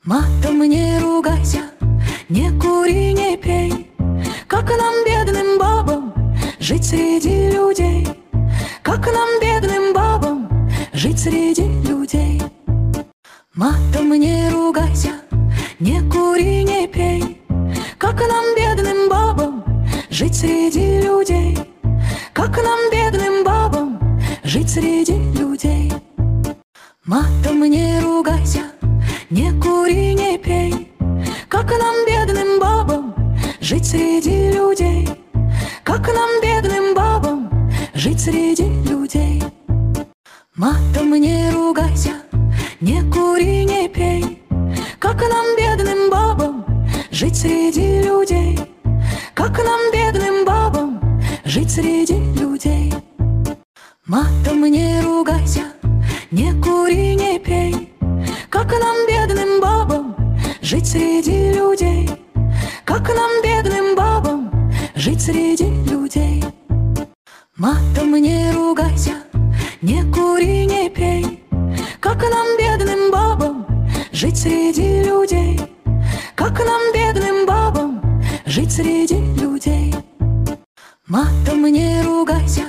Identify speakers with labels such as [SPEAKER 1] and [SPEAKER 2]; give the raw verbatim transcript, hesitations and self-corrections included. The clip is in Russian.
[SPEAKER 1] Матом не ругайся, не кури, не пей. Как нам, бедным бабам, жить среди людей? Как нам, бедным бабам, жить среди людей? Матом не ругайся, не кури, не пей. Как нам, бедным бабам, жить среди людей? Как нам, бедным бабам, жить среди людей? Матом не ругайся, не кури, не пей. Как нам, бедным бабам, жить среди людей? Как нам, бедным бабам, жить среди людей? Матом не ругайся, не кури, не пей. Как нам, бедным бабам, жить среди людей? Как нам, бедным бабам, жить среди людей? Матом не ругайся, не кури, не пей. Как нам, бедным бабам, жить среди людей? Как нам, бедным бабам, жить среди людей? Матом не ругайся, не кури, не пей. Как нам, бедным бабам, жить среди людей? Как нам, бедным бабам, жить среди людей? Матом не ругайся,